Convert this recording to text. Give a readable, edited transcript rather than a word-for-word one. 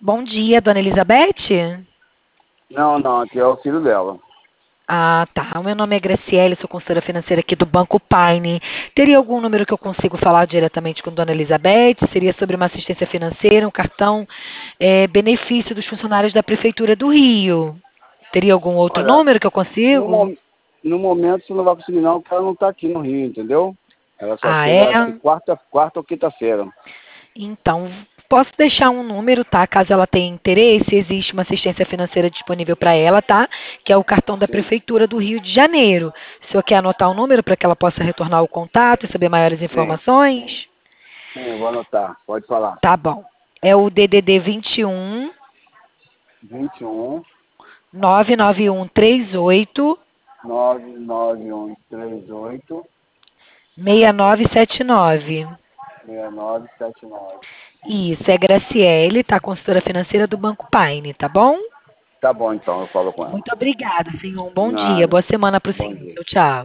Bom dia, dona Elizabeth? Não, não, aqui é o filho dela. Ah, tá. O meu nome é Graciele, sou consultora financeira aqui do Banco Paine. Teria algum número que eu consigo falar diretamente com dona Elizabeth? Seria sobre uma assistência financeira, um cartão benefício dos funcionários da Prefeitura do Rio. Teria algum outro Olha, número que eu no, consigo? mom- no momento você não vai conseguir não, porque ela não está aqui no Rio, entendeu? Ela só Ah, chega, acho que é? quarta ou quinta-feira. Então, posso deixar um número, tá? Caso ela tenha interesse, existe uma assistência financeira disponível para ela, tá? Que é o cartão da Sim, Prefeitura do Rio de Janeiro. O senhor quer anotar o número para que ela possa retornar o contato e saber maiores sim, informações? sim, eu vou anotar. Pode falar. Tá bom. É o DDD 21 21 99138 99138 6979. 6979. Isso, é Graciele, tá? Consultora financeira do Banco Paine, tá bom? Tá bom, então, eu falo com ela. Muito obrigada, senhor. Um bom dia. Nada. Boa semana para o Bom senhor. dia. Tchau, tchau.